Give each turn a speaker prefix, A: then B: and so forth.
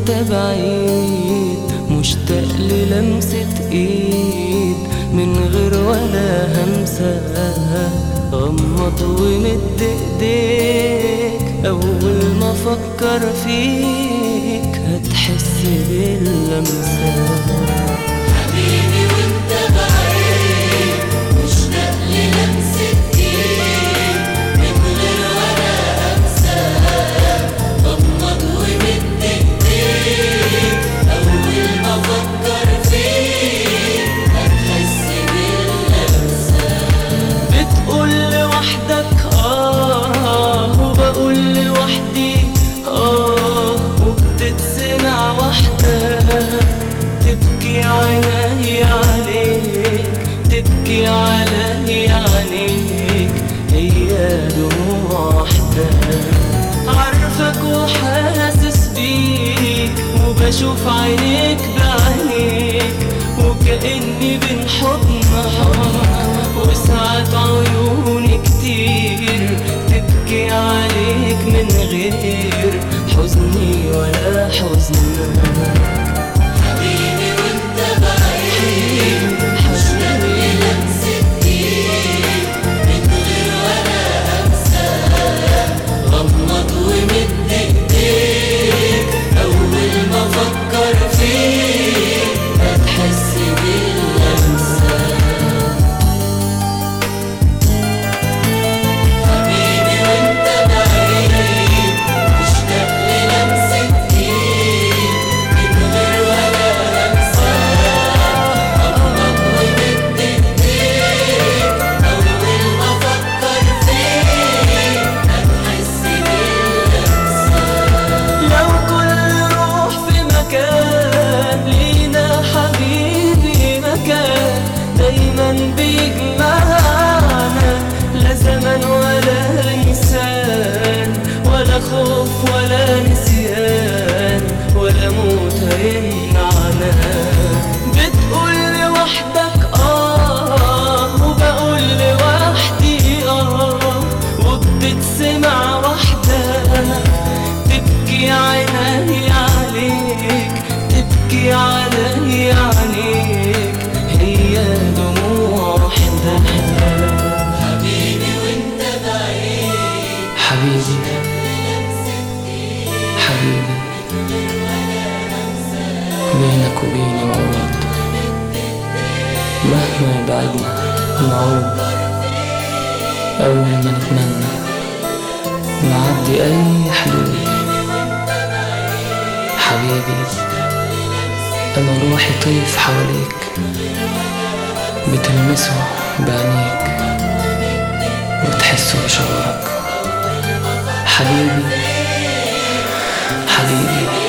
A: وانت بعيد، مشتاق للمسة ايد من غير ولا همسة. غمض ومد ايديك، اول ما افكر فيك هتحس باللمسة.
B: حبيبي وانت بعيد، مشتاق للمسة ايد من غير ولا همسة. غمض ومد ايديك، اول ما افكر فيك هتحس باللمسة.
A: بتقول لوحدك وبقول لوحدي وبتتسمع وحدك. تبكي عيني عليك، تبكي علي عليك، هي دموع وحدك. عارفك وحاسس بيك، وبشوف عينيك بعينيك، وكأني بين حضنك. وساعات عيوني كتير تبكي عليك من غير حزني ولا حزنك.
B: حبيبي وانت بعيد، مشتاق للمسة ايد من غير ولا همسة. غمض ومد ايديك، اول ما افكر فيك هتحس باللمسة. حبيبي وانت بعيد، مشتاق للمسة ايد من غير ولا همسة. غمض ومد ايديك، اول ما افكر فيك هتحس باللمسة.
A: لو كل روح في مكان لينا حبيبي مكان دايما بيجمعنا، لا زمن ولا انسان، ولا خوف ولا نسيان، ولا موت هيمنعنا. بتقول لوحدك وبقول لوحدي وبتتسمع وحدك. تبكي عيني عليك، تبكي علي عليك، هي دموع وحدك.
B: حبيبي وانت بعيد،
A: حبيبي حبيبي، بينك وبيني وعود، مهما يبعدنا نعود. أول ما نتمنى نعدي أي حدود. حبيبي أنا روحي طيف حواليك، بتلمسه بعينيك وتحسه بشعورك. حبيبي حبيبي